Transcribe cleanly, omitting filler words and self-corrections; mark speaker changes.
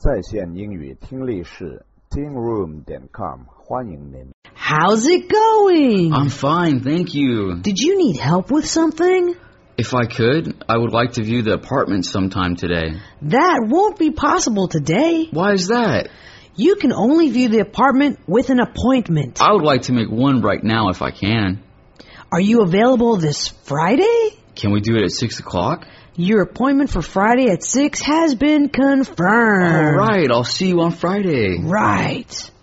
Speaker 1: 在线英语听力室 tingroom.com 欢迎您。
Speaker 2: How's it going?
Speaker 3: I'm fine, thank you.
Speaker 2: Did you need help with something?
Speaker 3: If I could, I would like to view the apartment sometime today.
Speaker 2: That won't be possible today.
Speaker 3: Why is that?
Speaker 2: You can only view the apartment with an appointment.
Speaker 3: I would like to make one right now if I can.
Speaker 2: Are you available this Friday?
Speaker 3: Can we do it at 6 o'clock?
Speaker 2: Your appointment for Friday at 6 has been confirmed.
Speaker 3: All right, I'll see you on Friday.
Speaker 2: Right.